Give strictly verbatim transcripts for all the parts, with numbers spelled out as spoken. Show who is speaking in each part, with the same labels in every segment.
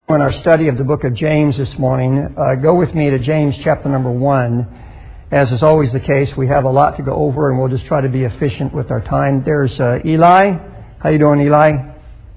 Speaker 1: In our study of the book of James this morning, uh, go with me to James chapter number one. As is always the case, we have a lot to go over, and we'll just try to be efficient with our time. There's uh, Eli. How you doing, Eli?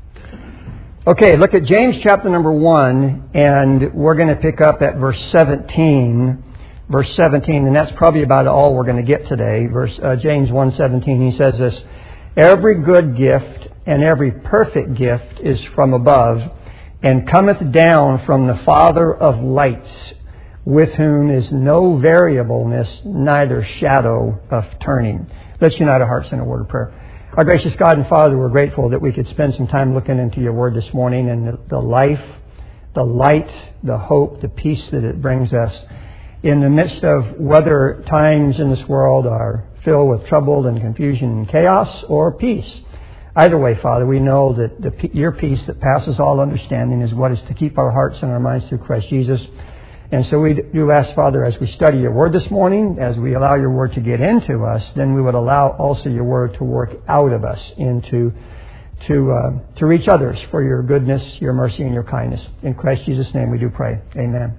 Speaker 1: Okay, look at James chapter number one, and we're going to pick up at verse seventeen. Verse seventeen, and that's probably about all we're going to get today. Verse uh, James one seventeen. He says this: "Every good gift and every perfect gift is from above, and cometh down from the Father of lights, with whom is no variableness, neither shadow of turning." Let's unite our hearts in a word of prayer. Our gracious God and Father, we're grateful that we could spend some time looking into your word this morning, and the, the life, the light, the hope, the peace that it brings us in the midst of whether times in this world are filled with trouble and confusion and chaos, or peace. Either way, Father, we know that the, your peace that passes all understanding is what is to keep our hearts and our minds through Christ Jesus. And so we do ask, Father, as we study your word this morning, as we allow your word to get into us, then we would allow also your word to work out of us into to uh, to reach others for your goodness, your mercy, and your kindness. In Christ Jesus' name we do pray. Amen.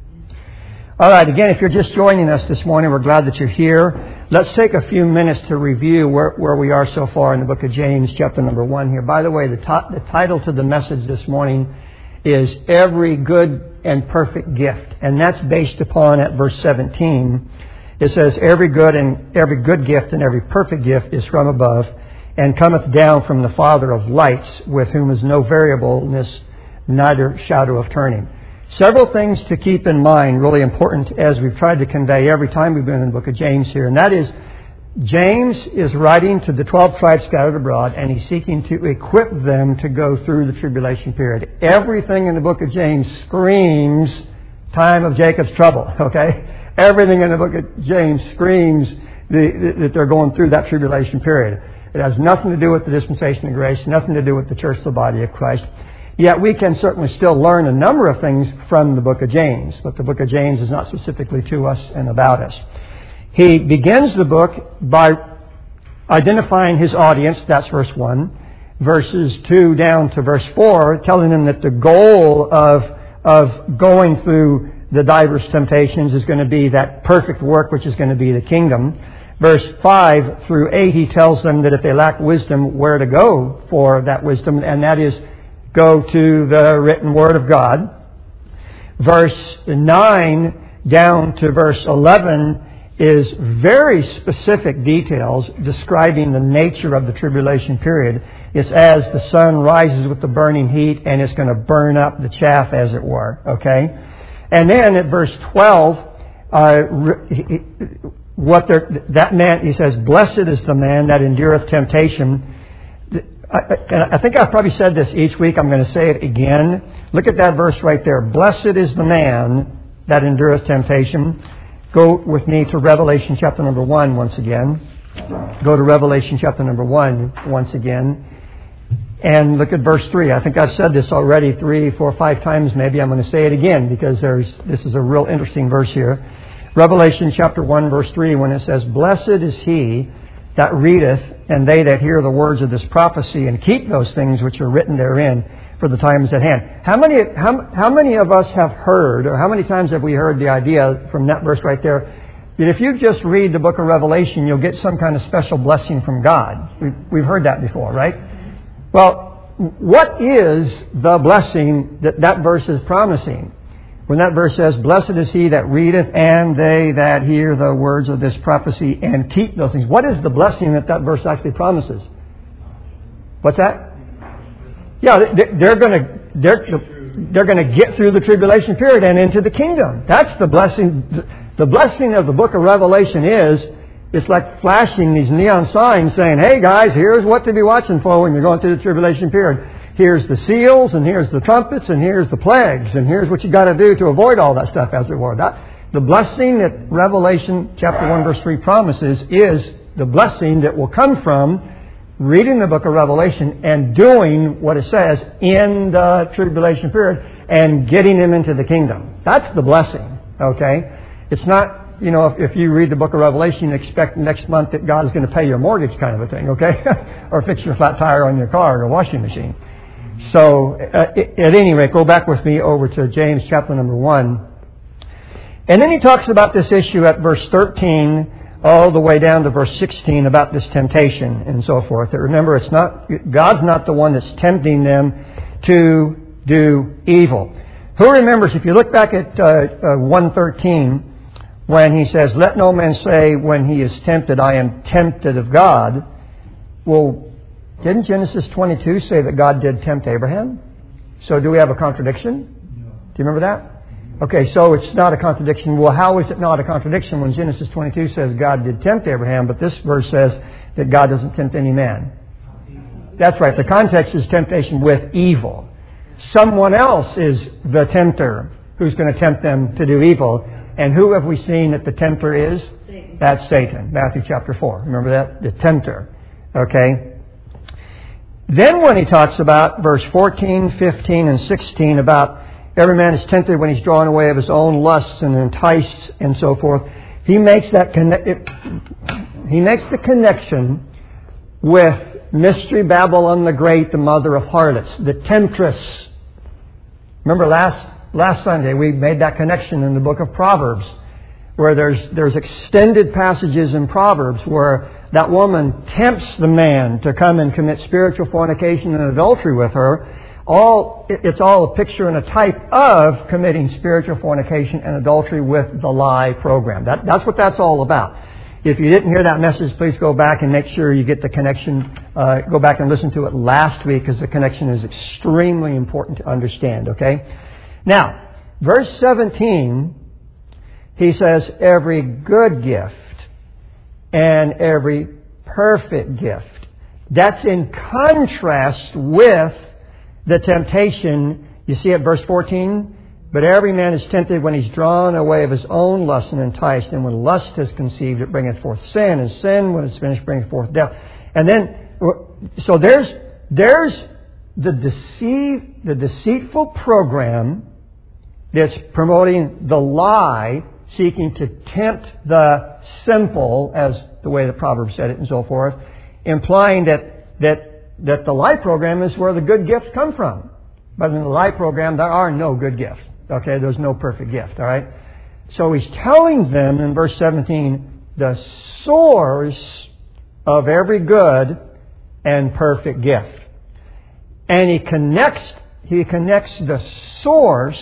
Speaker 1: All right, again, if you're just joining us this morning, we're glad that you're here. Let's take a few minutes to review where, where we are so far in the book of James, chapter number one here. By the way, the, to- the title to the message this morning is Every Good and Perfect Gift. And that's based upon, at verse seventeen, it says, Every good and every good gift and every perfect gift is from above, and cometh down from the Father of lights, with whom is no variableness, neither shadow of turning. Several things to keep in mind, really important, as we've tried to convey every time we've been in the book of James here. And that is, James is writing to the twelve tribes scattered abroad, and he's seeking to equip them to go through the tribulation period. Everything in the book of James screams time of Jacob's trouble, okay? Everything in the book of James screams the, the, that they're going through that tribulation period. It has nothing to do with the dispensation of grace, nothing to do with the church, the body of Christ. Yet we can certainly still learn a number of things from the book of James, but the book of James is not specifically to us and about us. He begins the book by identifying his audience, that's verse one, verses two down to verse four, telling them that the goal of, of going through the diverse temptations is going to be that perfect work, which is going to be the kingdom. Verse five through eight, he tells them that if they lack wisdom, where to go for that wisdom, and that is go to the written Word of God. Verse nine down to verse eleven is very specific details describing the nature of the tribulation period. It's as the sun rises with the burning heat, and it's going to burn up the chaff, as it were. Okay? And then at verse twelve, uh, what that man, he says, "Blessed is the man that endureth temptation." I think I've probably said this each week. I'm going to say it again. Look at that verse right there. Blessed is the man that endureth temptation. Go with me to Revelation chapter number one once again. Go to Revelation chapter number one once again. And look at verse three. I think I've said this already three, four, five times maybe. I'm going to say it again because there's this is a real interesting verse here. Revelation chapter one verse three, when it says, "Blessed is he that readeth, and they that hear the words of this prophecy, and keep those things which are written therein, for the time is at hand." How many, how, how many of us have heard, or how many times have we heard the idea from that verse right there, that if you just read the book of Revelation, you'll get some kind of special blessing from God? We've, we've heard that before, right? Well, what is the blessing that that verse is promising? When that verse says, "Blessed is he that readeth, and they that hear the words of this prophecy, and keep those things." What is the blessing that that verse actually promises? What's that? Yeah, they're going to they're they're going to get through the tribulation period and into the kingdom. That's the blessing. The blessing of the book of Revelation is it's like flashing these neon signs saying, "Hey guys, here's what to be watching for when you're going through the tribulation period. Here's the seals, and here's the trumpets, and here's the plagues, and here's what you got to do to avoid all that stuff," as it were. That, the blessing that Revelation chapter one verse three promises is the blessing that will come from reading the book of Revelation and doing what it says in the tribulation period and getting them into the kingdom. That's the blessing, okay? It's not, you know, if, if you read the book of Revelation, you expect next month that God is going to pay your mortgage kind of a thing, okay? Or fix your flat tire on your car or washing machine. So, uh, at any rate, go back with me over to James chapter number one. And then he talks about this issue at verse thirteen all the way down to verse sixteen about this temptation and so forth. Remember, it's not God's not the one that's tempting them to do evil. Who remembers, if you look back at uh, uh, one thirteen, when he says, "Let no man say when he is tempted, I am tempted of God." Well, didn't Genesis twenty-two say that God did tempt Abraham? So do we have a contradiction? No. Do you remember that? Okay, so it's not a contradiction. Well, how is it not a contradiction when Genesis twenty-two says God did tempt Abraham, but this verse says that God doesn't tempt any man? That's right. The context is temptation with evil. Someone else is the tempter who's going to tempt them to do evil. And who have we seen that the tempter is? Satan. That's Satan. Matthew chapter four. Remember that? The tempter. Okay. Then when he talks about verse fourteen, fifteen, and sixteen about every man is tempted when he's drawn away of his own lusts and enticed and so forth, he makes that conne- he makes the connection with Mystery Babylon the Great, the mother of harlots, the temptress. Remember last last Sunday we made that connection in the book of Proverbs, where there's there's extended passages in Proverbs where that woman tempts the man to come and commit spiritual fornication and adultery with her. All it's all a picture and a type of committing spiritual fornication and adultery with the lie program. That, that's what that's all about. If you didn't hear that message, please go back and make sure you get the connection. Uh, go back and listen to it last week, because the connection is extremely important to understand. Okay. Now, verse seventeen, he says, "Every good gift and every perfect gift." That's in contrast with the temptation. You see at verse fourteen, "But every man is tempted when he's drawn away of his own lust and enticed. And when lust is conceived, it bringeth forth sin. And sin, when it's finished, bringeth forth death." And then, so there's there's the deceive the deceitful program that's promoting the lie, seeking to tempt the simple, as the way the Proverbs said it and so forth, implying that that that the lie program is where the good gifts come from. But in the lie program, there are no good gifts. Okay, there's no perfect gift. All right. So he's telling them in verse seventeen, the source of every good and perfect gift, and he connects he connects the source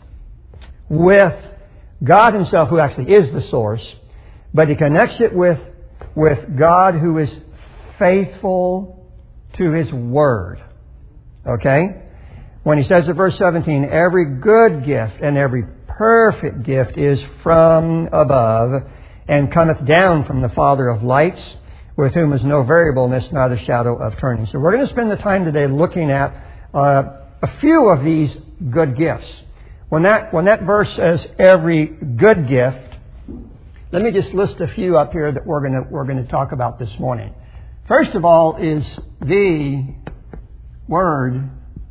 Speaker 1: with God Himself, who actually is the source, but he connects it with with God, who is faithful to His Word. Okay? When he says in verse seventeen, "Every good gift and every perfect gift is from above, and cometh down from the Father of lights, with whom is no variableness, neither shadow of turning." So we're going to spend the time today looking at uh, a few of these good gifts. When that when that verse says every good gift, let me just list a few up here that we're going to we're going to talk about this morning. First of all is the Word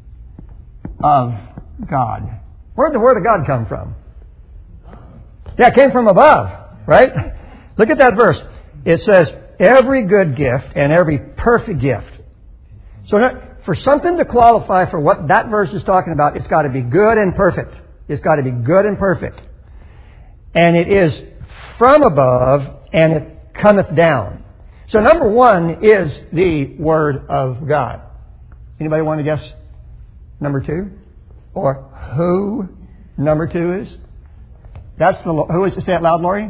Speaker 1: of God. Where did the Word of God come from? Yeah, it came from above, right? Look at that verse. It says, "Every good gift and every perfect gift." So for something to qualify for what that verse is talking about, it's got to be good and perfect. It's got to be good and perfect. And it is from above, and it cometh down. So number one is the Word of God. Anybody want to guess number two? Or who number two is? That's the, who is it? Say it loud, Lori.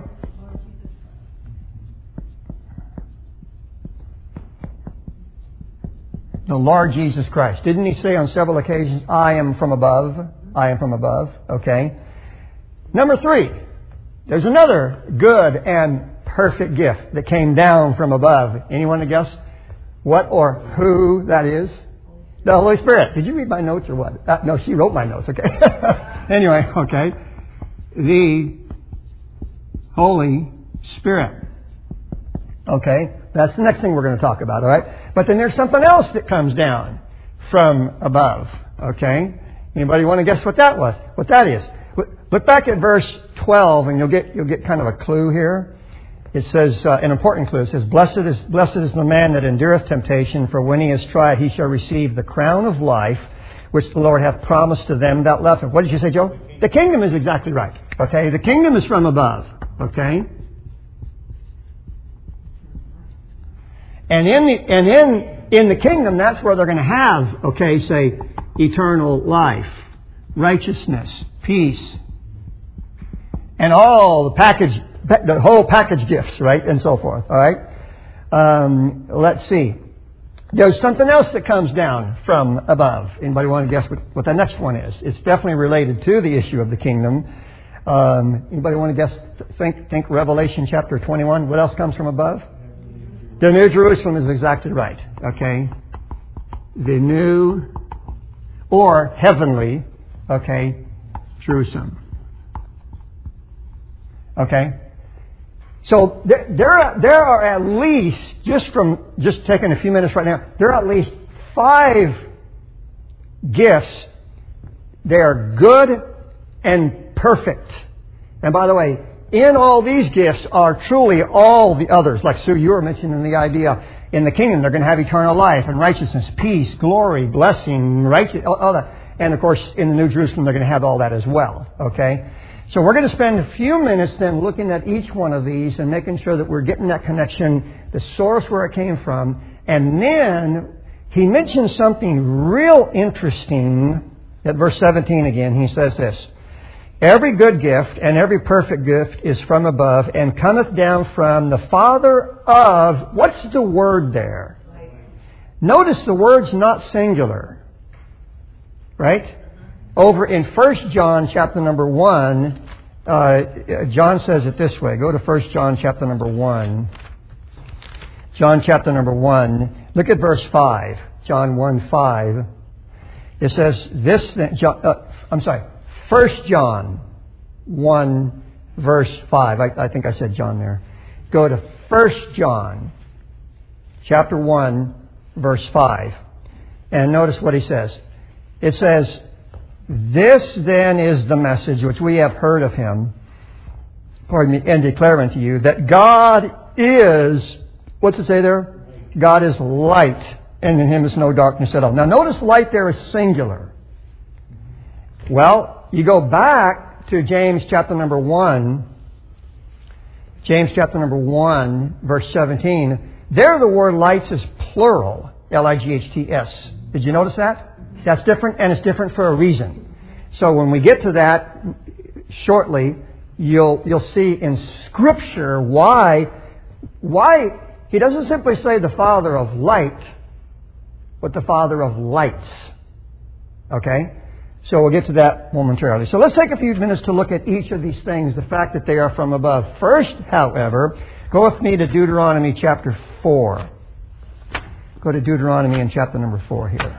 Speaker 1: The Lord Jesus Christ. Didn't He say on several occasions, "I am from above"? I am from above. Okay. Number three. There's another good and perfect gift that came down from above. Anyone to guess what or who that is? The Holy Spirit. Did you read my notes or what? Uh, no, she wrote my notes. Okay. Anyway, okay. The Holy Spirit. Okay. That's the next thing we're going to talk about, all right? But then there's something else that comes down from above. Okay. Anybody want to guess what that was? What that is? Look back at verse twelve, and you'll get you'll get kind of a clue here. It says, uh, an important clue. It says, "Blessed is blessed is the man that endureth temptation, for when he is tried, he shall receive the crown of life, which the Lord hath promised to them that love him. What did you say, Joe? The kingdom is exactly right. Okay, the kingdom is from above. Okay, and in the, and in in the kingdom, that's where they're going to have, okay, say, eternal life, righteousness, peace, and all the package, the whole package gifts, right, and so forth. All right. Um, let's see. There's something else that comes down from above. Anybody want to guess what, what the next one is? It's definitely related to the issue of the kingdom. Um, anybody want to guess? Think, think Revelation chapter twenty-one. What else comes from above? The New Jerusalem is exactly right. Okay, the new or heavenly, okay, Jerusalem. Okay. So there, there are, there are at least, just from just taking a few minutes right now, there are at least five gifts. They are good and perfect. And by the way, in all these gifts are truly all the others. Like Sue, you were mentioning the idea in the kingdom they're going to have eternal life and righteousness, peace, glory, blessing, righteous, all that. And of course, in the New Jerusalem, they're going to have all that as well. Okay. So we're going to spend a few minutes then looking at each one of these and making sure that we're getting that connection, the source where it came from. And then he mentions something real interesting at verse seventeen again. He says this, every good gift and every perfect gift is from above and cometh down from the Father of, what's the word there? Notice the word's not singular. Right? Over in First John chapter number one, uh, John says it this way. Go to First John chapter number one. John chapter number one. Look at verse five. John one five. It says this. John, uh, I'm sorry. First John one verse five. I, I think I said John there. Go to First John chapter one verse five, and notice what he says. It says, this then is the message which we have heard of him, pardon me, and declare unto you, that God is, what's it say there? God is light, and in him is no darkness at all. Now notice light there is singular. Well, you go back to James chapter number one, James chapter number one, verse seventeen. There the word lights is plural, L I G H T S. Did you notice that? That's different, and it's different for a reason. So when we get to that shortly, you'll you'll see in Scripture why why he doesn't simply say the Father of light, but the Father of lights. Okay? So we'll get to that momentarily. So let's take a few minutes to look at each of these things, the fact that they are from above. First, however, go with me to Deuteronomy chapter four. Go to Deuteronomy in chapter number four here.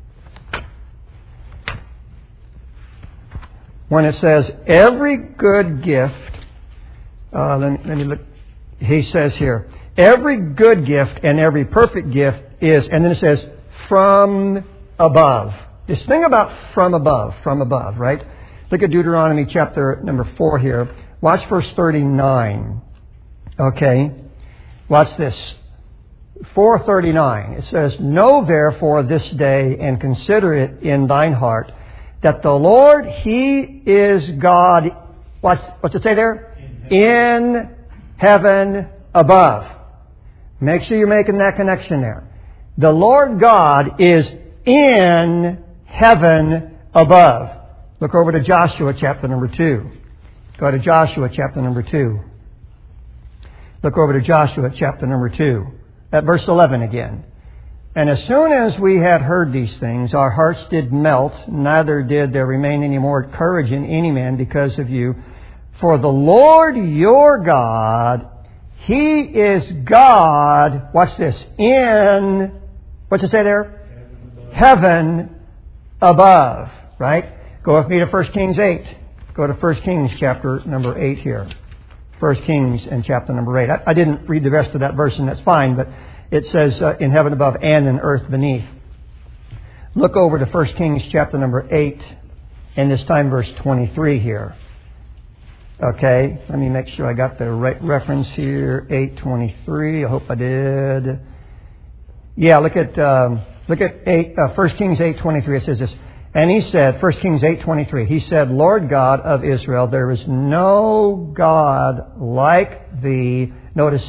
Speaker 1: When it says, every good gift, uh, let, me, let me look, he says here, every good gift and every perfect gift is, and then it says, from above. This thing about from above, from above, right? Look at Deuteronomy chapter number four here. Watch verse thirty-nine. Okay. Watch this. four thirty-nine. It says, know therefore this day and consider it in thine heart, that the Lord, He is God. What's, what's it say there? In heaven. In heaven above. Make sure you're making that connection there. The Lord God is in heaven above. Look over to Joshua chapter number two. Go to Joshua chapter number two. Look over to Joshua chapter number two. At verse eleven again. And as soon as we had heard these things, our hearts did melt, neither did there remain any more courage in any man because of you. For the Lord your God, He is God, watch this, in, what's it say there? Heaven above, right? Go with me to First Kings eight. Go to First Kings chapter number eight here. First Kings and chapter number eight. I, I didn't read the rest of that verse, and that's fine, but it says uh, in heaven above and in earth beneath. Look over to First Kings chapter number eight, and this time verse twenty-three here. Okay, let me make sure I got the right reference here. eight twenty-three. I hope I did. Yeah, look at um, look at eight, uh, First Kings eight twenty-three. It says this: And he said, First Kings eight twenty-three, he said, Lord God of Israel, there is no God like thee, notice,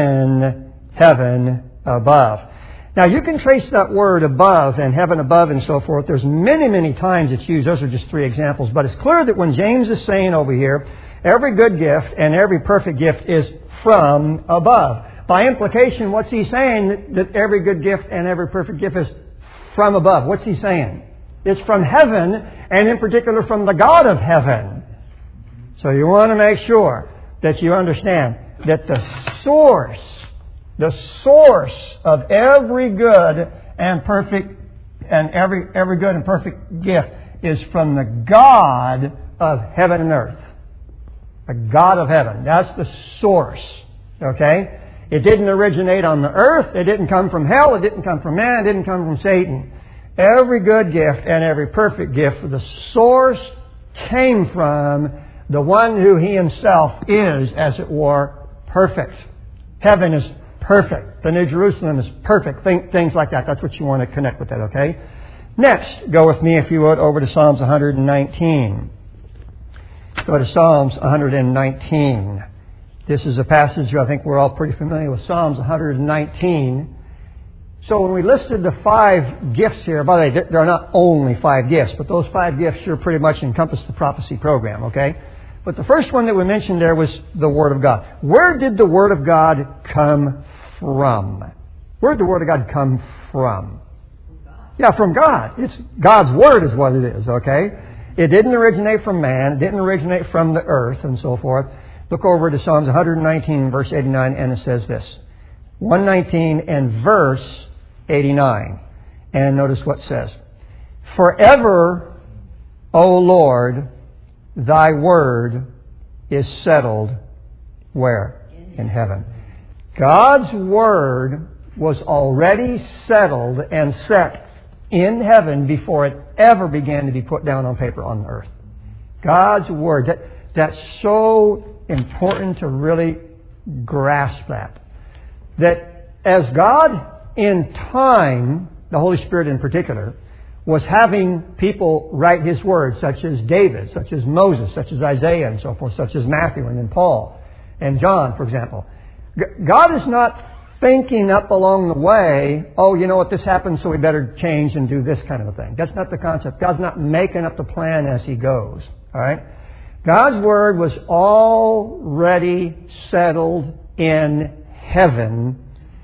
Speaker 1: in heaven above. Now, you can trace that word above and heaven above and so forth. There's many, many times it's used. Those are just three examples. But it's clear that when James is saying over here, every good gift and every perfect gift is from above. By implication, what's he saying? That, that every good gift and every perfect gift is from above. What's he saying? It's from heaven, and in particular from the God of heaven. So you want to make sure that you understand that the source, the source of every good and perfect and every every good and perfect gift is from the God of heaven and earth. The God of heaven. That's the source. Okay? It didn't originate on the earth. It didn't come from hell. It didn't come from man. It didn't come from Satan. Every good gift and every perfect gift, the source came from the one who He Himself is, as it were, perfect. Heaven is perfect. The New Jerusalem is perfect. Think, things like that. That's what you want to connect with that, okay? Next, go with me, if you would, over to Psalms one nineteen. Go to Psalms one nineteen. This is a passage I think we're all pretty familiar with. Psalms one nineteen. So when we listed the five gifts here, by the way, there are not only five gifts, but those five gifts sure pretty much encompass the prophecy program, okay? But the first one that we mentioned there was the Word of God. Where did the Word of God come from? Where did the Word of God come from? Yeah, from God. It's God's Word is what it is, okay? It didn't originate from man. It didn't originate from the earth and so forth. Look over to Psalms one nineteen, verse eighty-nine, and it says this. one nineteen and verse eighty-nine. And notice what it says. Forever, O Lord, Thy word is settled where? In heaven. God's word was already settled and set in heaven before it ever began to be put down on paper on the earth. God's word. That, that's so important to really grasp that. That as God in time, the Holy Spirit in particular, was having people write His words, such as David, such as Moses, such as Isaiah and so forth, such as Matthew and then Paul and John, for example. God is not thinking up along the way, oh, you know what, this happened, so we better change and do this kind of a thing. That's not the concept. God's not making up the plan as He goes. All right? God's Word was already settled in heaven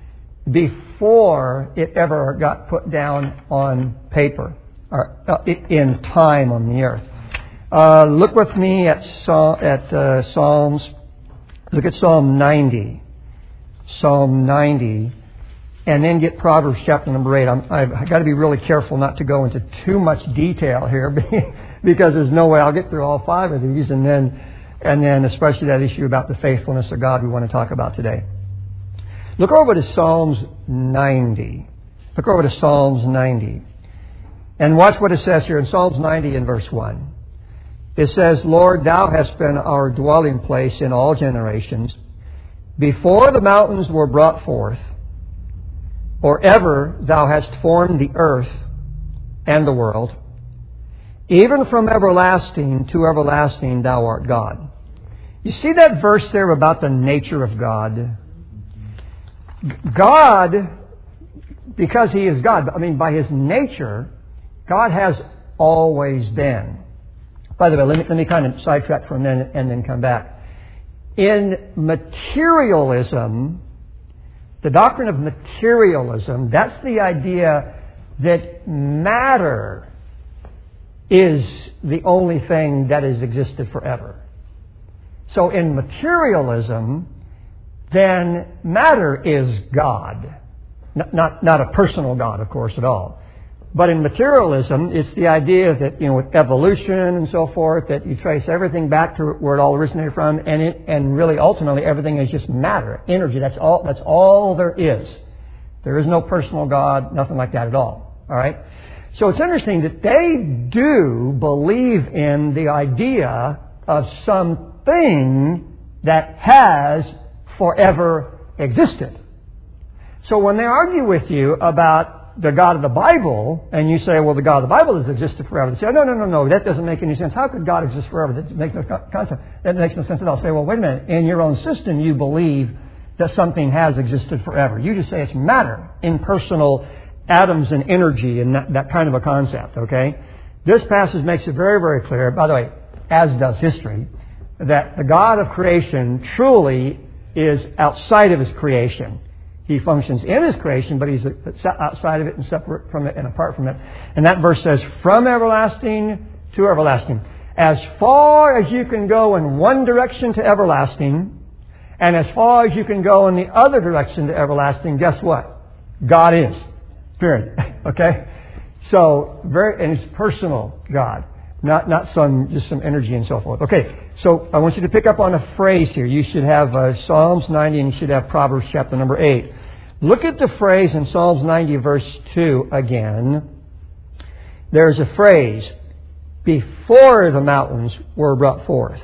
Speaker 1: before it ever got put down on paper, or uh, in time on the earth. Uh, look with me at, at uh, Psalms. Look at Psalm ninety. Psalm ninety. And then get Proverbs chapter number eight. I'm, I've got to be really careful not to go into too much detail here because there's no way I'll get through all five of these. And then, and then especially that issue about the faithfulness of God we want to talk about today. Look over to Psalms ninety. Look over to Psalms ninety. And watch what it says here in Psalms ninety in verse one. It says, Lord, Thou hast been our dwelling place in all generations. Before the mountains were brought forth, or ever Thou hast formed the earth and the world, even from everlasting to everlasting Thou art God. You see that verse there about the nature of God? God, because He is God, I mean, by His nature, God has always been. By the way, let me, let me kind of sidetrack for a minute and then come back. In materialism, the doctrine of materialism, that's the idea that matter is the only thing that has existed forever. So in materialism, then matter is God. Not, not, not a personal God, of course, at all. But in materialism, it's the idea that, you know, with evolution and so forth, that you trace everything back to where it all originated from, and it, and really ultimately everything is just matter, energy. That's all, that's all there is. There is no personal God, nothing like that at all. All right? So it's interesting that they do believe in the idea of something that has forever existed. So when they argue with you about the God of the Bible, and you say, well, the God of the Bible has existed forever. They say, no, no, no, no, that doesn't make any sense. How could God exist forever? That makes no concept. That makes no sense at all. Say, well, wait a minute. In your own system, you believe that something has existed forever. You just say it's matter, impersonal atoms and energy, and that, that kind of a concept, okay? This passage makes it very, very clear, by the way, as does history, that the God of creation truly is outside of His creation. He functions in His creation, but He's outside of it and separate from it and apart from it. And that verse says, from everlasting to everlasting. As far as you can go in one direction to everlasting, and as far as you can go in the other direction to everlasting, guess what? God is. Period. Okay? So, very, and it's personal God. Not not some, just some energy and so forth. Okay, so I want you to pick up on a phrase here. You should have uh, Psalms ninety and you should have Proverbs chapter number eight. Look at the phrase in Psalms ninety verse two again. There's a phrase, before the mountains were brought forth,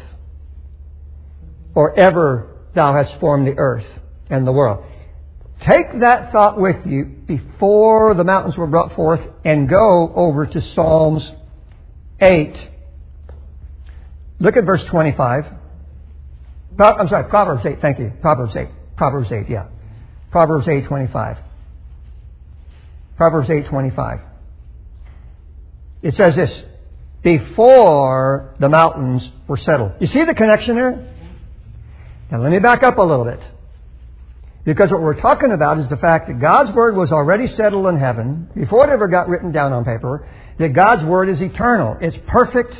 Speaker 1: or ever thou hast formed the earth and the world. Take that thought with you, before the mountains were brought forth, and go over to Psalms eight. Look at verse twenty-five. Pro- I'm sorry, Proverbs eight. Thank you. Proverbs eight. Proverbs eight, yeah. Proverbs eight twenty-five. Proverbs eight twenty-five. It says this, before the mountains were settled. You see the connection there? Now let me back up a little bit. Because what we're talking about is the fact that God's Word was already settled in heaven before it ever got written down on paper. That God's Word is eternal. It's perfect.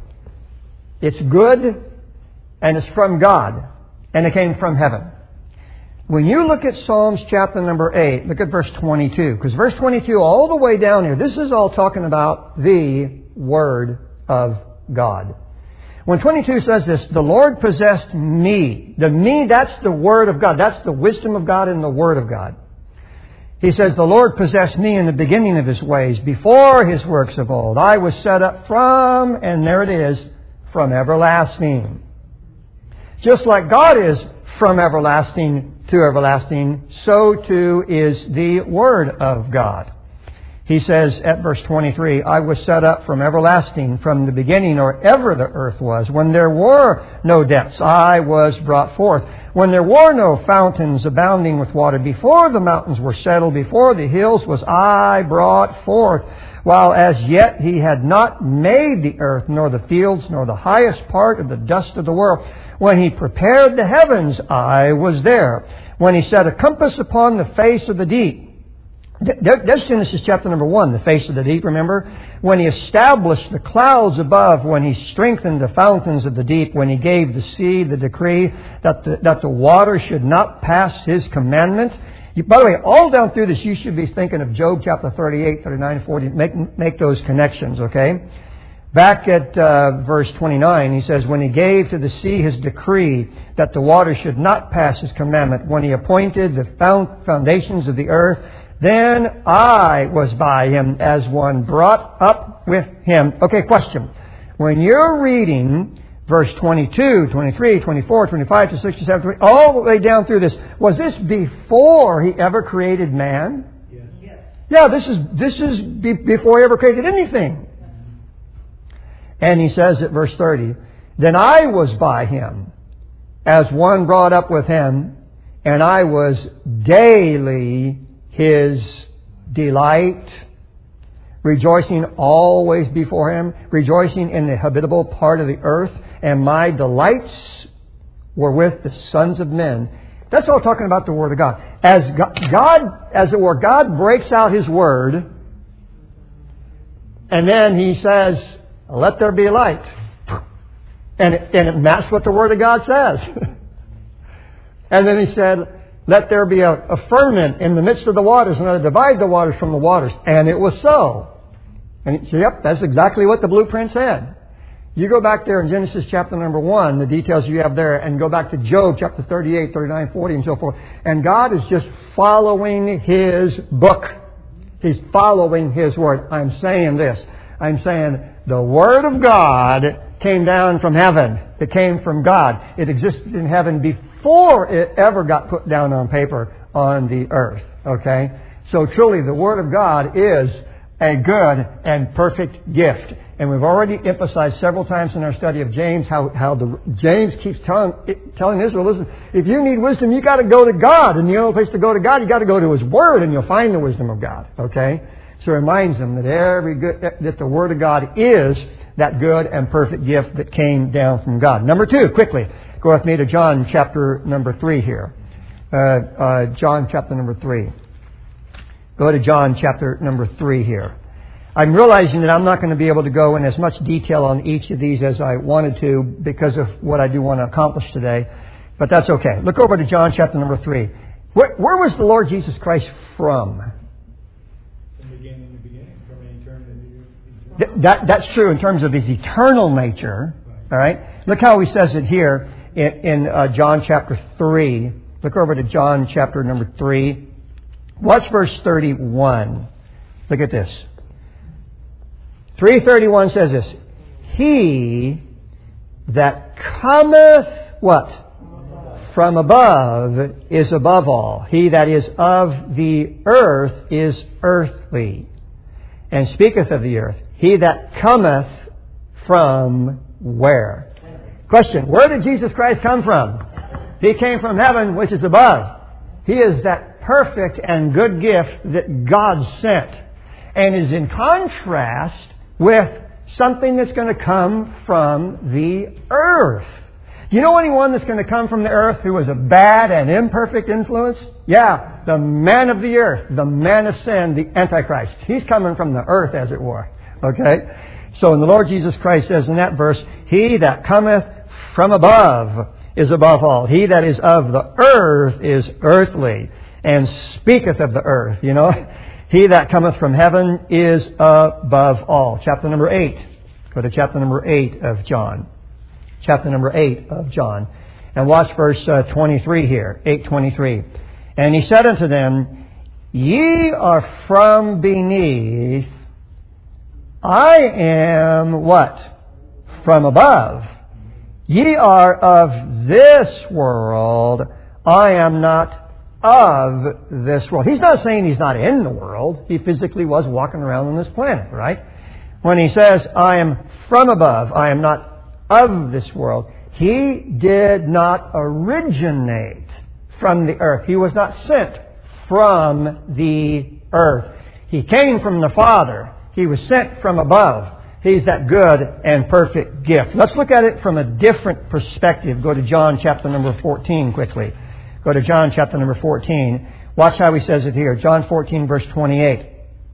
Speaker 1: It's good. And it's from God. And it came from heaven. When you look at Psalms chapter number eight, look at verse twenty-two. Because verse twenty-two, all the way down here, this is all talking about the Word of God. When twenty-two says this, the Lord possessed me. The me, that's the Word of God. That's the wisdom of God and the Word of God. He says, the Lord possessed me in the beginning of His ways, before His works of old. I was set up from, and there it is, from everlasting. Just like God is from everlasting to everlasting, so too is the Word of God. He says at verse twenty-three, I was set up from everlasting, from the beginning, or ever the earth was. When there were no depths, I was brought forth. When there were no fountains abounding with water, before the mountains were settled, before the hills was I brought forth. While as yet He had not made the earth, nor the fields, nor the highest part of the dust of the world. When He prepared the heavens, I was there. When He set a compass upon the face of the deep. There's Genesis chapter number one, the face of the deep, remember? When He established the clouds above, when He strengthened the fountains of the deep, when He gave the sea the decree that the, that the water should not pass His commandment. You, by the way, all down through this, you should be thinking of Job chapter thirty-eight, thirty-nine, forty. Make, make those connections, okay? Back at uh, verse twenty-nine, he says, when He gave to the sea His decree that the water should not pass His commandment, when He appointed the foundations of the earth, then I was by Him as one brought up with Him. Okay, question. When you're reading verse twenty-two, twenty-three, twenty-four, twenty-five to sixty-seven, twenty, all the way down through this, was this before He ever created man? Yes. Yeah, this is this is be, before He ever created anything. And He says at verse thirty, then I was by Him as one brought up with Him, and I was daily His delight, rejoicing always before Him, rejoicing in the habitable part of the earth, and my delights were with the sons of men. That's all talking about the Word of God. As God, as it were, God breaks out His Word, and then He says, let there be light. And it, and it matched what the Word of God says. And then He said, let there be a, a firmament in the midst of the waters, and to divide the waters from the waters. And it was so. And it, yep, that's exactly what the blueprint said. You go back there in Genesis chapter number one, the details you have there, and go back to Job chapter thirty-eight, thirty-nine, forty, and so forth. And God is just following His book. He's following His Word. I'm saying this. I'm saying the Word of God came down from heaven. It came from God. It existed in heaven before it ever got put down on paper on the earth. Okay? So truly, the Word of God is a good and perfect gift. And we've already emphasized several times in our study of James how, how the, James keeps telling, telling Israel, listen, if you need wisdom, you got to go to God. And the only place to go to God, you got to go to His Word, and you'll find the wisdom of God. Okay? So it reminds them that every good, that the Word of God is that good and perfect gift that came down from God. Number two, quickly, go with me to John chapter number three here. Uh, uh, John chapter number three. Go to John chapter number three here. I'm realizing that I'm not going to be able to go in as much detail on each of these as I wanted to because of what I do want to accomplish today. But that's okay. Look over to John chapter number three. Where, where was the Lord Jesus Christ from?
Speaker 2: From the beginning, in the beginning, from eternity.
Speaker 1: Th- that, that's true in terms of His eternal nature. All right. Look how He says it here in, in uh, John chapter three. Look over to John chapter number three. Watch verse thirty-one. Look at this. three thirty-one says this. He that cometh, what? From above is above all. He that is of the earth is earthly, and speaketh of the earth. He that cometh from where? Question. Where did Jesus Christ come from? He came from heaven, which is above. He is that perfect and good gift that God sent, and is in contrast with something that's going to come from the earth. Do you know anyone that's going to come from the earth who is a bad and imperfect influence? Yeah, the man of the earth, the man of sin, the Antichrist. He's coming from the earth, as it were. Okay? So, and the Lord Jesus Christ says in that verse, He that cometh from above is above all. He that is of the earth is earthly, and speaketh of the earth. You know, He that cometh from heaven is above all. Chapter number eight. Go to chapter number eight of John. Chapter number eight of John. And watch verse uh, twenty-three here. eight twenty-three. And He said unto them, Ye are from beneath. I am what? From above. Ye are of this world. I am not of this world. He's not saying He's not in the world. He physically was walking around on this planet, right? When He says, I am from above, I am not of this world, He did not originate from the earth. He was not sent from the earth. He came from the Father. He was sent from above. He's that good and perfect gift. Let's look at it from a different perspective. Go to John chapter number fourteen quickly. Go to John chapter number fourteen. Watch how He says it here. John fourteen verse twenty-eight.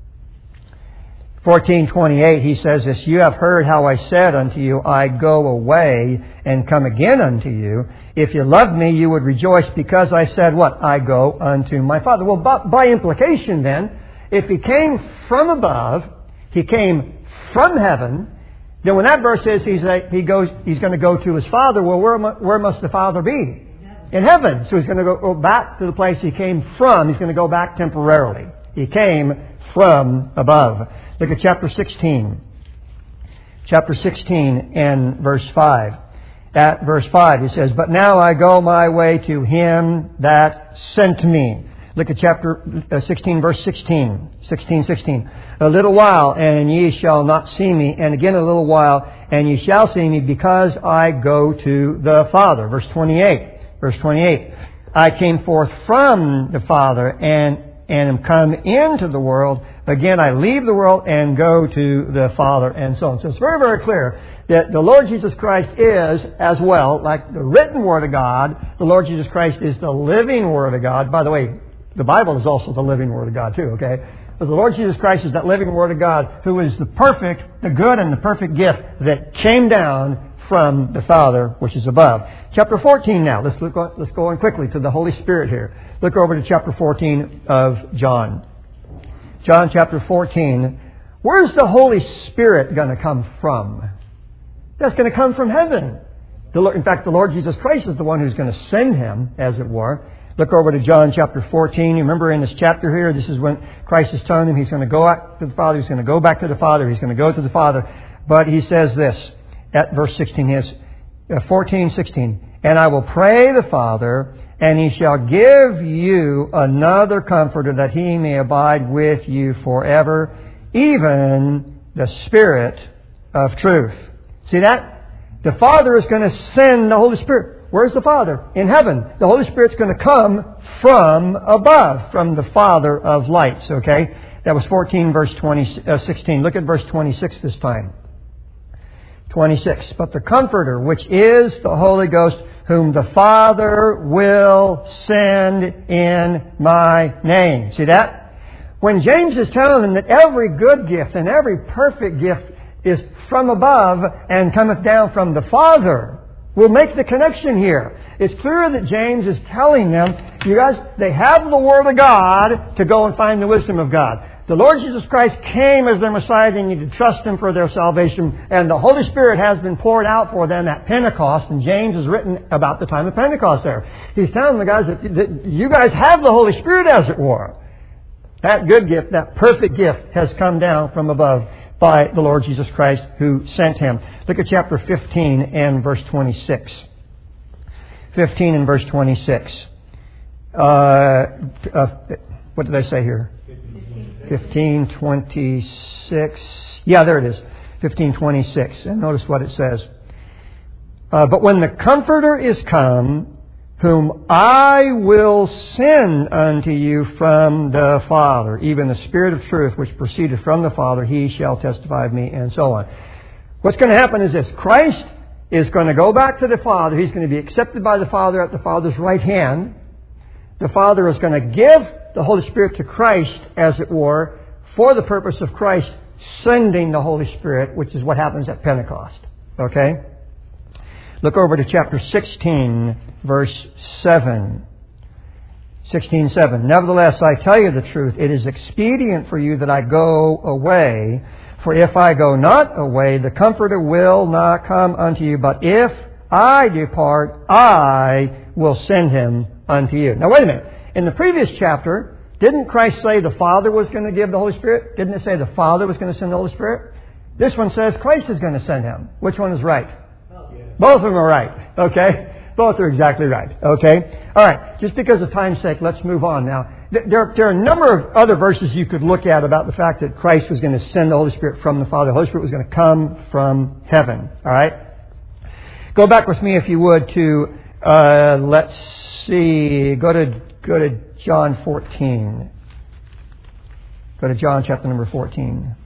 Speaker 1: fourteen twenty-eight, He says this, You have heard how I said unto you, I go away and come again unto you. If you loved me, you would rejoice because I said what? I go unto my Father. Well, by, by implication then, if He came from above, He came from heaven, then when that verse says he's a, he goes, he's going to go to His Father, well, where, where must the Father be? In heaven. So He's going to go, go back to the place He came from. He's going to go back temporarily. He came from above. Look at chapter sixteen. Chapter sixteen and verse five. At verse five, He says, But now I go my way to Him that sent me. Look at chapter sixteen, verse sixteen. sixteen, sixteen. A little while, and ye shall not see me. And again a little while, and ye shall see me, because I go to the Father. Verse twenty-eight. Verse twenty-eight. I came forth from the Father, and, and am come into the world. Again, I leave the world and go to the Father, and so on. So it's very, very clear that the Lord Jesus Christ is, as well, like the written Word of God, the Lord Jesus Christ is the living Word of God. By the way, the Bible is also the living Word of God too, okay? But the Lord Jesus Christ is that living Word of God who is the perfect, the good and the perfect gift that came down from the Father, which is above. Chapter fourteen now. Let's look on, let's go on quickly to the Holy Spirit here. Look over to chapter fourteen of John. John chapter fourteen. Where's the Holy Spirit going to come from? That's going to come from heaven. The Lord, in fact, the Lord Jesus Christ is the one who's going to send Him, as it were. Look over to John chapter fourteen. You remember in this chapter here, this is when Christ is telling him He's going to go out to the Father. He's going to go back to the Father. He's going to go to the Father. But He says this at verse sixteen. He has fourteen, sixteen. And I will pray the Father, And He shall give you another Comforter, that He may abide with you forever, even the Spirit of truth. See that? The Father is going to send the Holy Spirit. Where's the Father? In heaven. The Holy Spirit's going to come from above, from the Father of lights. Okay? That was fourteen, verse twenty, uh, sixteen. Look at verse twenty-six this time. twenty-six. But the Comforter, which is the Holy Ghost, whom the Father will send in my name. See that? When James is telling them that every good gift and every perfect gift is from above and cometh down from the Father, we'll make the connection here. It's clear that James is telling them, you guys, they have the Word of God to go and find the wisdom of God. The Lord Jesus Christ came as their Messiah. They need to trust Him for their salvation. And the Holy Spirit has been poured out for them at Pentecost. And James has written about the time of Pentecost there. He's telling the guys that, that you guys have the Holy Spirit, as it were. That good gift, that perfect gift, has come down from above by the Lord Jesus Christ who sent Him. Look at chapter fifteen and verse twenty-six. fifteen and verse twenty-six. Uh, uh, what did I say here? fifteen twenty-six. Yeah, there it is. fifteen twenty-six. And notice what it says. Uh, but when the Comforter is come, whom I will send unto you from the Father, even the Spirit of truth which proceedeth from the Father, He shall testify of me, and so on. What's going to happen is this. Christ is going to go back to the Father. He's going to be accepted by the Father at the Father's right hand. The Father is going to give the Holy Spirit to Christ, as it were, for the purpose of Christ sending the Holy Spirit, which is what happens at Pentecost. Okay? Look over to chapter sixteen, verse seven. sixteen seven. Nevertheless, I tell you the truth, it is expedient for you that I go away. For if I go not away, the Comforter will not come unto you. But if I depart, I will send Him unto you. Now wait a minute. In the previous chapter, didn't Christ say the Father was going to give the Holy Spirit? Didn't it say the Father was going to send the Holy Spirit? This one says Christ is going to send Him. Which one is right? Oh, yeah. Both of them are right. Okay? Both are exactly right. Okay? All right. Just because of time's sake, let's move on now. There, there are a number of other verses you could look at about the fact that Christ was going to send the Holy Spirit from the Father. The Holy Spirit was going to come from heaven. All right? Go back with me, if you would, to, uh, let's see, go to Go to John fourteen. Go to John chapter number fourteen.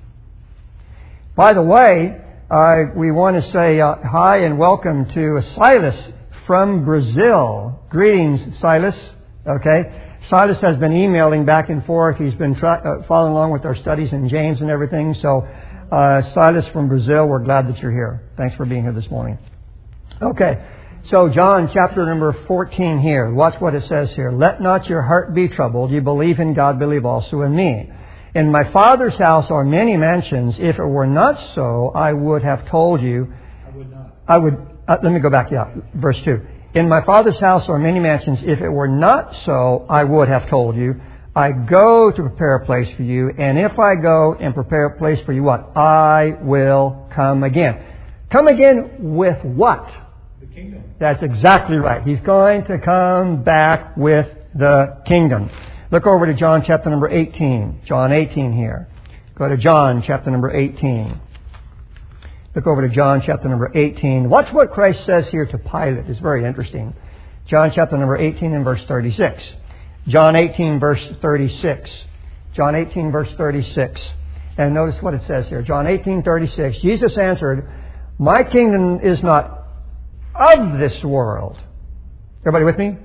Speaker 1: By the way, uh, we want to say uh, hi and welcome to Silas from Brazil. Greetings, Silas. Okay. Silas has been emailing back and forth. He's been tra- uh, following along with our studies in James and everything. So, uh, Silas from Brazil, we're glad that you're here. Thanks for being here this morning. Okay. So John chapter number fourteen here. Watch what it says here. Let not your heart be troubled. You believe in God, believe also in me. In my Father's house are many mansions. If it were not so, I would have told you.
Speaker 2: I would not.
Speaker 1: I would, uh, let me go back, yeah, verse two. In my Father's house are many mansions. If it were not so, I would have told you. I go to prepare a place for you. And if I go and prepare a place for you, what? I will come again. Come again with what?
Speaker 2: Kingdom.
Speaker 1: That's exactly right. He's going to come back with the kingdom. Look over to John chapter number eighteen. John eighteen here. Go to John chapter number eighteen. Look over to John chapter number eighteen. Watch what Christ says here to Pilate. It's very interesting. John chapter number eighteen and verse thirty-six. John eighteen verse thirty-six. John eighteen verse thirty-six. And notice what it says here. John eighteen thirty-six. Jesus answered, my kingdom is not of this world. Everybody with me?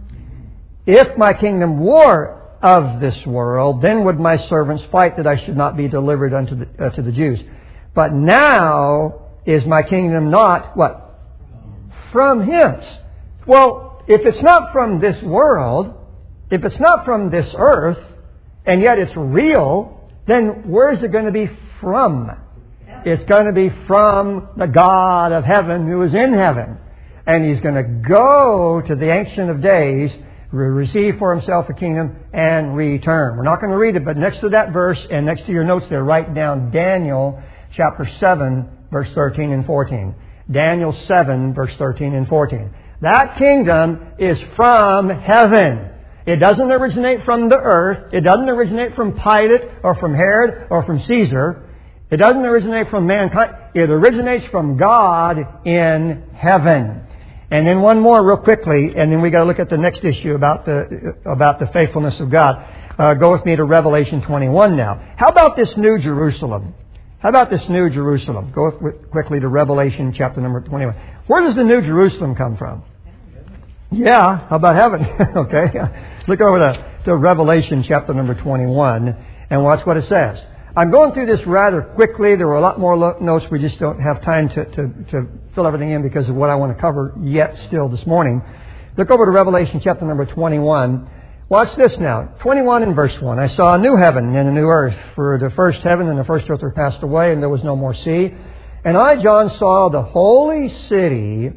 Speaker 1: If my kingdom were of this world, then would my servants fight that I should not be delivered unto the, uh, to the Jews. But now is my kingdom not, what? From hence. Well, if it's not from this world, if it's not from this earth, and yet it's real, then where is it going to be from? It's going to be from the God of heaven who is in heaven. And He's going to go to the Ancient of Days, receive for Himself a kingdom, and return. We're not going to read it, but next to that verse and next to your notes there, write down Daniel chapter seven, verse thirteen and fourteen. Daniel seven, verse thirteen and fourteen. That kingdom is from heaven. It doesn't originate from the earth. It doesn't originate from Pilate or from Herod or from Caesar. It doesn't originate from mankind. It originates from God in heaven. And then one more real quickly, and then we got to look at the next issue about the about the faithfulness of God. Uh, go with me to Revelation twenty-one now. How about this New Jerusalem? How about this New Jerusalem? Go with, quickly to Revelation chapter number twenty-one. Where does the New Jerusalem come from? Yeah, how about heaven? Okay. Look over to, to Revelation chapter number twenty-one and watch what it says. I'm going through this rather quickly. There were a lot more lo- notes. We just don't have time to, to, to fill everything in because of what I want to cover yet still this morning. Look over to Revelation chapter number twenty-one. Watch this now. twenty-one and verse one. I saw a new heaven and a new earth, for the first heaven and the first earth were passed away, and there was no more sea. And I, John, saw the holy city,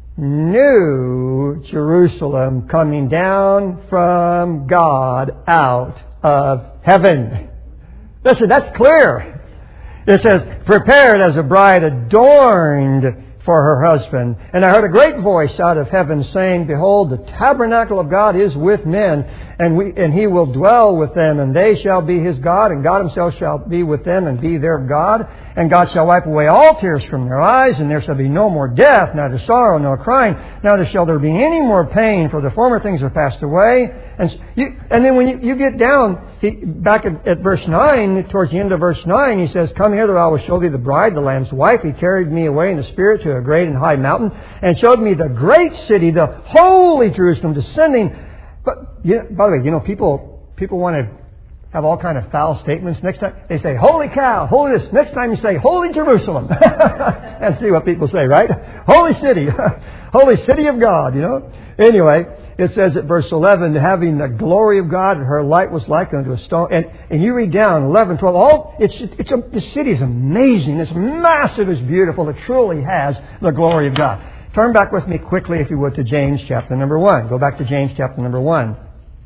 Speaker 1: New Jerusalem, coming down from God out of heaven. Listen, that's clear. It says, prepared as a bride adorned for her husband. And I heard a great voice out of heaven saying, behold, the tabernacle of God is with men, and we and He will dwell with them, and they shall be His God, and God Himself shall be with them and be their God. And God shall wipe away all tears from their eyes, and there shall be no more death, neither sorrow, nor crying, neither shall there be any more pain, for the former things are passed away. And you, and then when you, you get down, he, back at, at verse nine, towards the end of verse nine, He says, come hither, I will show thee the bride, the Lamb's wife. He carried me away in the Spirit to a great and high mountain, and showed me the great city, the holy Jerusalem, descending. But, you know, by the way, you know, people people want to have all kind of foul statements. Next time they say, holy cow, holy this. Next time you say, holy Jerusalem. And see what people say, right? Holy city. Holy city of God, you know. Anyway, it says at verse eleven, having the glory of God, her light was like unto a stone. And, and you read down, eleven, twelve, all, it's, it's a, the city is amazing. It's massive, it's beautiful. It truly has the glory of God. Turn back with me quickly, if you would, to James chapter number one. Go back to James chapter number one.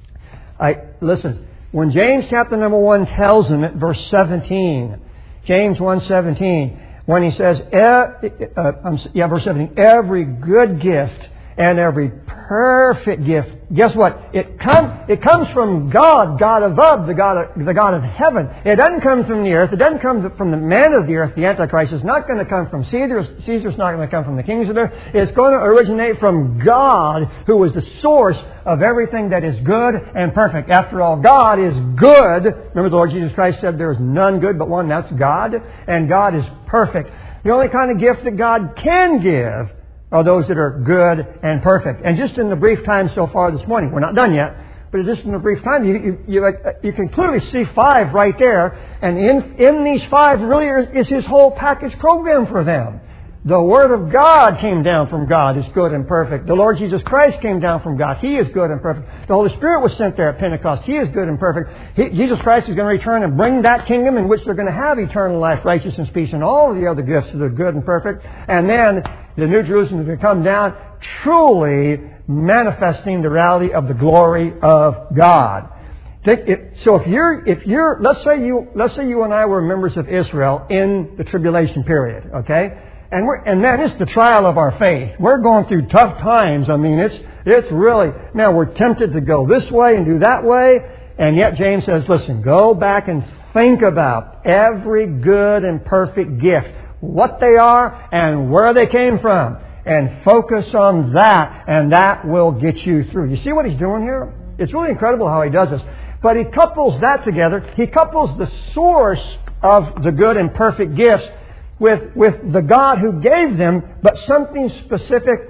Speaker 1: I, listen, when James chapter number one tells them at verse seventeen, James one seventeen, when he says, uh, um, yeah, verse seventeen, every good gift and every perfect gift. Guess what? It comes it comes from God, God above, the God of, the God of heaven. It doesn't come from the earth. It doesn't come from the man of the earth, the Antichrist. It's not going to come from Caesar. Caesar's not going to come from the kings of the earth. It's going to originate from God, who is the source of everything that is good and perfect. After all, God is good. Remember the Lord Jesus Christ said there is none good but one, that's God. And God is perfect. The only kind of gift that God can give are those that are good and perfect. And just in the brief time so far this morning, we're not done yet, but just in the brief time, you you, you, you can clearly see five right there. And in, in these five really is His whole package program for them. The Word of God came down from God, is good and perfect. The Lord Jesus Christ came down from God. He is good and perfect. The Holy Spirit was sent there at Pentecost. He is good and perfect. He, Jesus Christ is going to return and bring that kingdom in which they're going to have eternal life, righteousness, peace, and all of the other gifts that are good and perfect. And then the New Jerusalem is going to come down, truly manifesting the reality of the glory of God. So if you're, if you're, let's say you, let's say you and I were members of Israel in the tribulation period, okay? And we're, and man, it's the trial of our faith. We're going through tough times. I mean, it's, it's really, man, we're tempted to go this way and do that way. And yet James says, listen, go back and think about every good and perfect gift, what they are and where they came from. And focus on that, and that will get you through. You see what he's doing here? It's really incredible how he does this. But he couples that together. He couples the source of the good and perfect gifts with, with the God who gave them, but something specific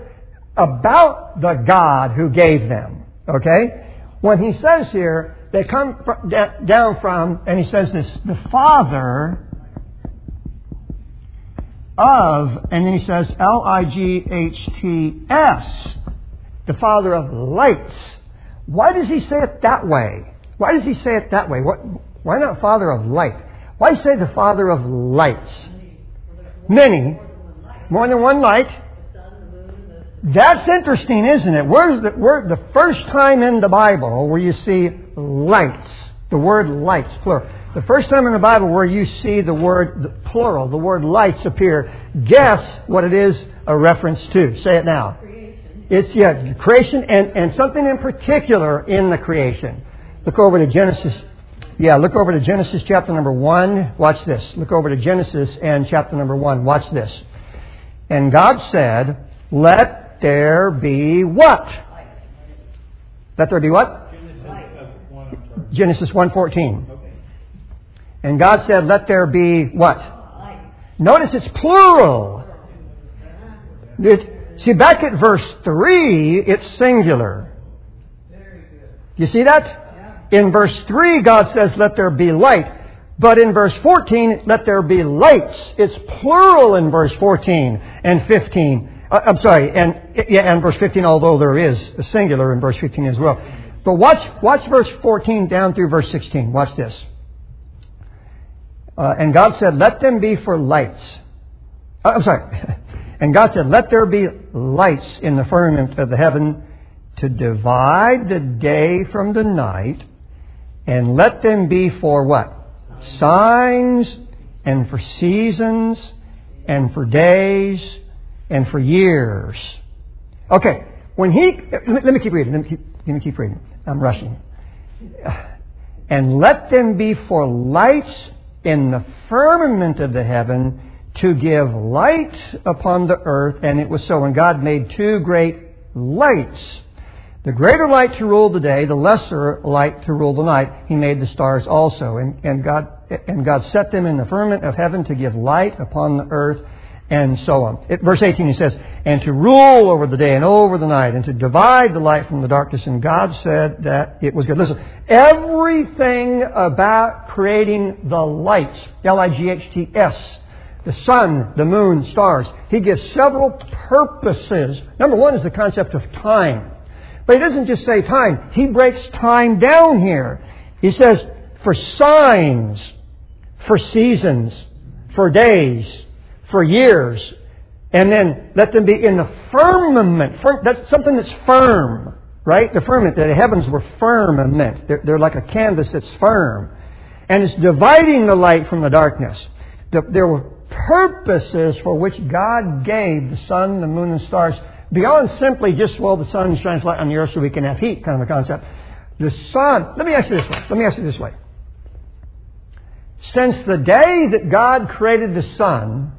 Speaker 1: about the God who gave them. Okay? When he says here, they come from, down from, and he says this, the Father of, and then he says L I G H T S, the Father of lights. Why does he say it that way? Why does he say it that way? What, why not Father of light? Why say the Father of lights? Many. More than one light. That's interesting, isn't it? Where's the, where, the first time in the Bible where you see lights, the word lights, plural. The first time in the Bible where you see the word, the plural, the word lights appear, guess what it is a reference to. Say it now.
Speaker 3: Creation.
Speaker 1: It's, yeah, creation and, and something in particular in the creation. Look over to Genesis. Yeah, look over to Genesis chapter number one. Watch this. Look over to Genesis and chapter number one. Watch this. And God said, let there be what? Let there be what? Genesis one fourteen. And God said, let there be what? Notice it's plural. It, see, back at verse three, it's singular. You see that? In verse three, God says, let there be light. But in verse fourteen, let there be lights. It's plural in verse fourteen and fifteen. Uh, I'm sorry, and yeah, and verse fifteen, although there is a singular in verse fifteen as well. But watch, watch verse fourteen down through verse sixteen. Watch this. Uh, and God said, let them be for lights. Uh, I'm sorry. And God said, let there be lights in the firmament of the heaven to divide the day from the night, and let them be for what? Signs, and for seasons, and for days, and for years. Okay, when he... Let me keep reading. Let me keep, let me keep reading. I'm rushing. And let them be for lights in the firmament of the heaven to give light upon the earth. And it was so. And God made two great lights. The greater light to rule the day, the lesser light to rule the night. He made the stars also. And, and God and God set them in the firmament of heaven to give light upon the earth, and so on. It, verse eighteen, he says, and to rule over the day and over the night, and to divide the light from the darkness. And God said that it was good. Listen, everything about creating the lights, L I G H T S, the sun, the moon, stars, He gives several purposes. Number one is the concept of time. But He doesn't just say time. He breaks time down here. He says, for signs, for seasons, for days, for years, and then let them be in the firmament. That's something that's firm, right? The firmament, the heavens were firmament. They're, they're like a canvas that's firm. And it's dividing the light from the darkness. There were purposes for which God gave the sun, the moon, and stars, beyond simply just, well, the sun shines light on the earth so we can have heat, kind of a concept. The sun, let me ask you this way. Let me ask you this way. Since the day that God created the sun,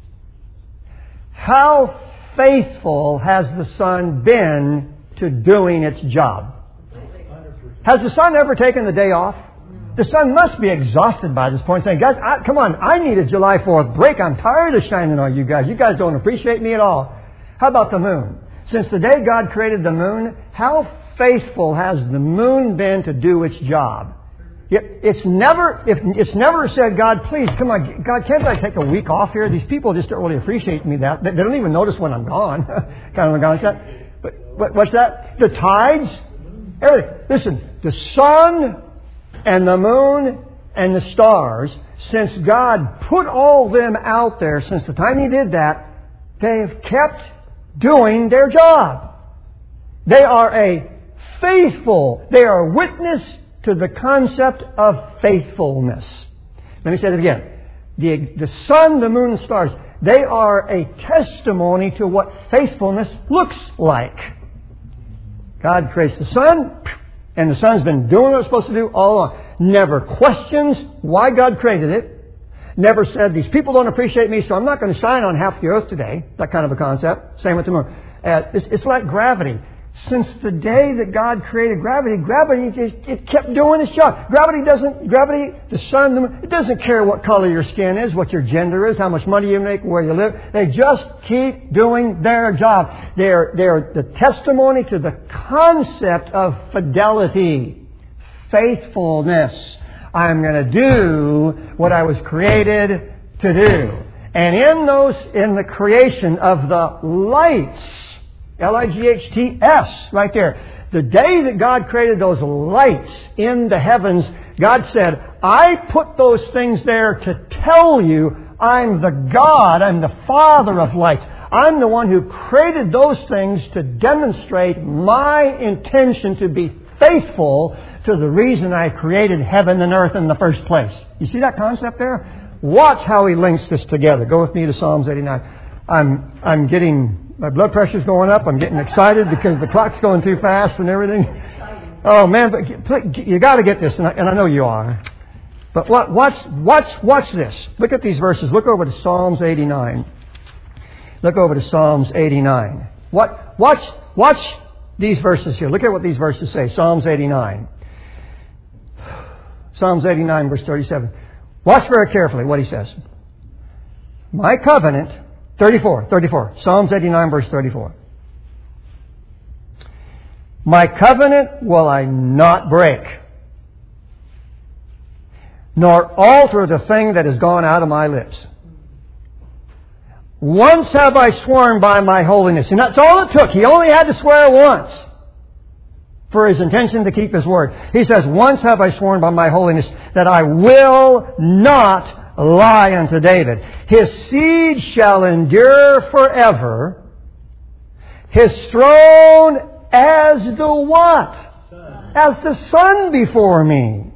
Speaker 1: how faithful has the sun been to doing its job? Has the sun ever taken the day off? The sun must be exhausted by this point, saying, guys, I, come on, I need a July fourth break. I'm tired of shining on you guys. You guys don't appreciate me at all. How about the moon? Since the day God created the moon, how faithful has the moon been to do its job? It's never, if, it's never said, God, please, come on, God, can't I take a week off here? These people just don't really appreciate me that. They don't even notice when I'm gone. kind of a concept. But, but what's that? The tides? Everything. Listen, the sun and the moon and the stars, since God put all them out there, since the time He did that, they've kept doing their job. They are a faithful, they are a witness to the concept of faithfulness. Let me say that again. The, the sun, the moon, and stars, they are a testimony to what faithfulness looks like. God creates the sun, and the sun's been doing what it's supposed to do all along. Never questions why God created it. Never said, these people don't appreciate me, so I'm not going to shine on half the earth today. That kind of a concept. Same with the moon. Uh, it's, it's like gravity. Since the day that God created gravity, gravity just, it kept doing its job. Gravity doesn't, gravity, the sun, the moon, it doesn't care what color your skin is, what your gender is, how much money you make, where you live. They just keep doing their job. They're, they're the testimony to the concept of fidelity, faithfulness. I'm going to do what I was created to do. And in those, in the creation of the lights, L I G H T S, right there. The day that God created those lights in the heavens, God said, I put those things there to tell you I'm the God, I'm the Father of lights. I'm the one who created those things to demonstrate my intention to be faithful to the reason I created heaven and earth in the first place. You see that concept there? Watch how He links this together. Go with me to Psalms eighty-nine. I'm, I'm getting... My blood pressure's going up. I'm getting excited because the clock's going too fast and everything. Oh man, but you got to get this, and I, and I know you are. But what, watch, watch, watch this. Look at these verses. Look over to Psalms eighty-nine. Look over to Psalms eighty-nine. What, watch, watch these verses here. Look at what these verses say. Psalms eighty-nine. Psalms eighty-nine, verse thirty-seven. Watch very carefully what he says. My covenant, thirty-four, thirty-four. Psalms eighty-nine, verse thirty-four. My covenant will I not break, nor alter the thing that has gone out of my lips. Once have I sworn by my holiness. And that's all it took. He only had to swear once for his intention to keep his word. He says, once have I sworn by my holiness that I will not lie unto David. His seed shall endure forever. His throne as the what? As the sun before me.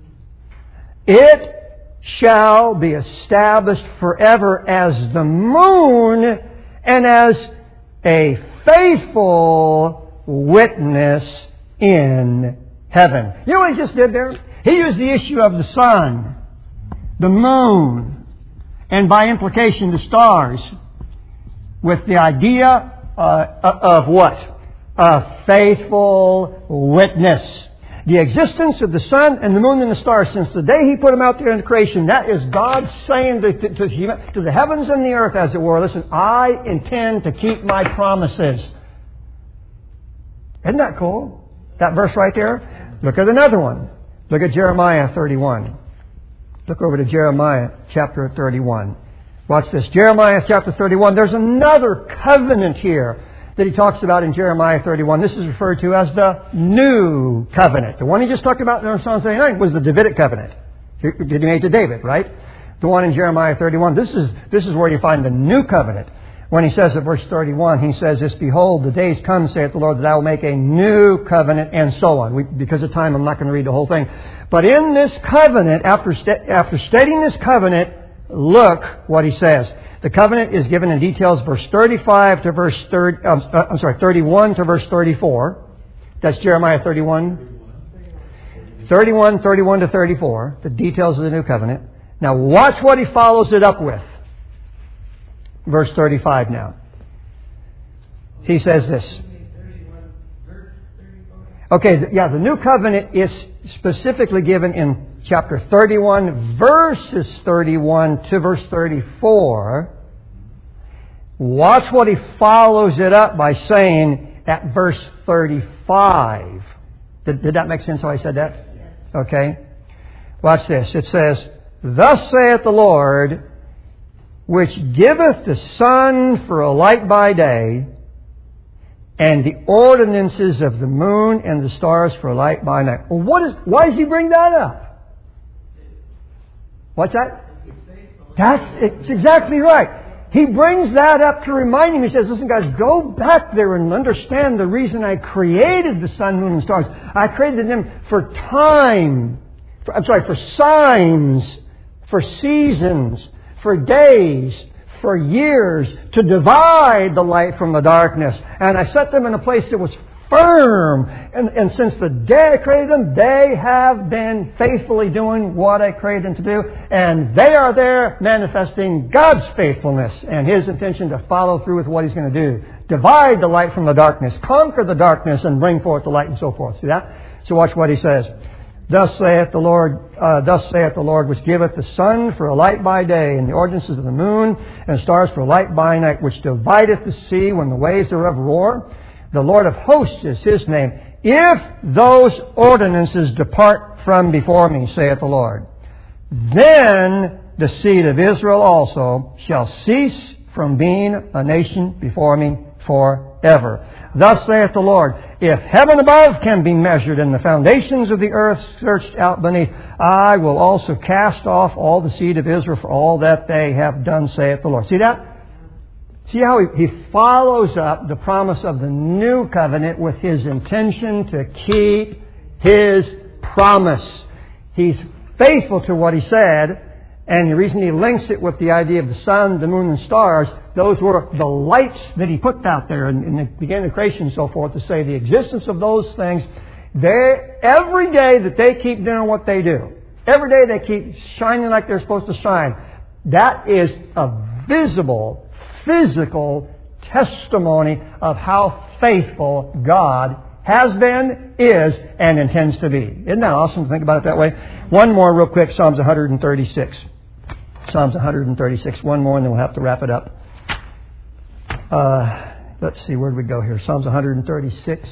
Speaker 1: It shall be established forever as the moon and as a faithful witness in heaven. You know what he just did there? He used the issue of the sun, the moon, and by implication the stars with the idea uh, of what? A faithful witness. The existence of the sun and the moon and the stars since the day He put them out there in the creation, that is God saying to, to, to, to the heavens and the earth, as it were, listen, I intend to keep my promises. Isn't that cool? That verse right there? Look at another one. Look at Jeremiah thirty-one. Look over to Jeremiah chapter thirty-one. Watch this. Jeremiah chapter thirty-one. There's another covenant here that he talks about in Jeremiah thirty-one. This is referred to as the New Covenant. The one he just talked about in Psalm eighty-nine was the Davidic covenant. He made to David, right? The one in Jeremiah thirty-one. This is, this is where you find the New Covenant. When he says at verse thirty-one, he says this, Behold, the days come, saith the Lord, that I will make a new covenant, and so on. We, because of time, I'm not going to read the whole thing. But in this covenant, after, sta- after stating this covenant, look what he says. The covenant is given in details, verse thirty-five to verse thirty. Um, uh, I'm sorry, thirty-one to verse thirty-four. That's Jeremiah thirty-one. thirty-one, thirty-one to thirty-four. The details of the new covenant. Now watch what he follows it up with. Verse thirty-five now. He says this. Okay, yeah, the new covenant is specifically given in chapter thirty-one, verses thirty-one to verse thirty-four. Watch what he follows it up by saying at verse thirty-five. Did, did that make sense how I said that? Okay. Watch this. It says, Thus saith the Lord, which giveth the sun for a light by day, and the ordinances of the moon and the stars for a light by night. Well, what is, why does he bring that up? What's that? That's it's exactly right. He brings that up to remind him. He says, listen guys, go back there and understand the reason I created the sun, moon, and stars. I created them for time. For, I'm sorry, for signs, for seasons, for days, for years, to divide the light from the darkness. And I set them in a place that was firm. And, and since the day I created them, they have been faithfully doing what I created them to do. And they are there manifesting God's faithfulness and His intention to follow through with what He's going to do. Divide the light from the darkness. Conquer the darkness and bring forth the light and so forth. See that? So watch what He says. Thus saith the Lord, uh, thus saith the Lord, which giveth the sun for a light by day, and the ordinances of the moon, and the stars for a light by night, which divideth the sea when the waves thereof roar. The Lord of hosts is His name. If those ordinances depart from before me, saith the Lord, then the seed of Israel also shall cease from being a nation before me forever. Thus saith the Lord, if heaven above can be measured and the foundations of the earth searched out beneath, I will also cast off all the seed of Israel for all that they have done, saith the Lord. See that? See how he, he follows up the promise of the new covenant with his intention to keep his promise. He's faithful to what he said, And the reason he links it with the idea of the sun, the moon, and stars, those were the lights that he put out there in, in the beginning of creation and so forth, to say the existence of those things. They, every day that they keep doing what they do, every day they keep shining like they're supposed to shine, that is a visible, physical testimony of how faithful God has been, is, and intends to be. Isn't that awesome to think about it that way? One more real quick, Psalms one thirty-six. Psalms one thirty-six. One more and then we'll have to wrap it up. Uh, let's see, where do we go here? Psalms one thirty-six.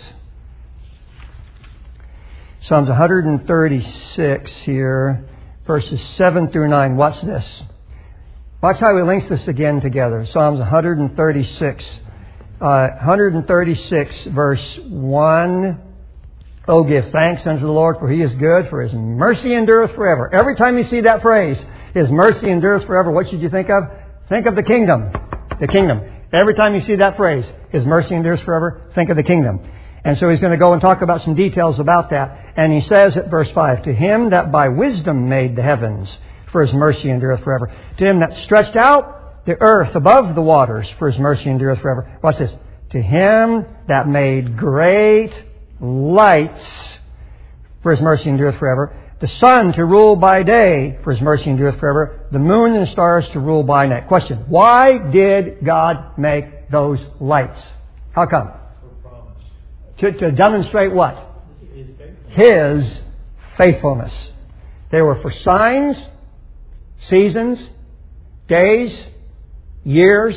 Speaker 1: Psalms one thirty-six here, verses seven through nine. Watch this. Watch how he links this again together. Psalms one thirty-six. Uh, one thirty-six, verse one. Oh, give thanks unto the Lord, for He is good, for His mercy endureth forever. Every time you see that phrase, His mercy endureth forever, what should you think of? Think of the kingdom. The kingdom. Every time you see that phrase, His mercy endures forever, think of the kingdom. And so he's going to go and talk about some details about that. And he says at verse five, to Him that by wisdom made the heavens, for His mercy endureth forever. To Him that stretched out the earth above the waters, for His mercy endureth forever. Watch this. To Him that made great lights, for His mercy endureth forever. The sun to rule by day, for His mercy endureth forever. The moon and the stars to rule by night. Question. Why did God make those lights? How come? To, to demonstrate what? His faithfulness. They were for signs, seasons, days, years,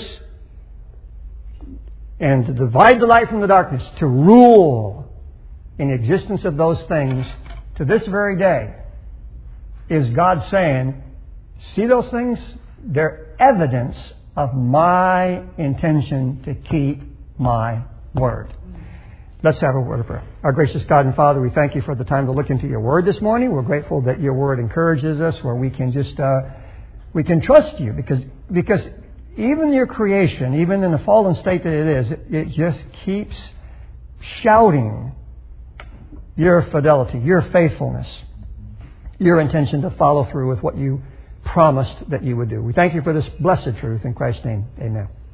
Speaker 1: and to divide the light from the darkness, to rule in the existence of those things to this very day, is God saying, see those things? They're evidence of my intention to keep my word. Let's have a word of prayer. Our gracious God and Father, we thank You for the time to look into Your Word this morning. We're grateful that Your Word encourages us, where we can just uh, we can trust You, because because even Your creation, even in the fallen state that it is, it, it just keeps shouting Your fidelity, Your faithfulness, Your intention to follow through with what You promised that You would do. We thank You for this blessed truth in Christ's name. Amen.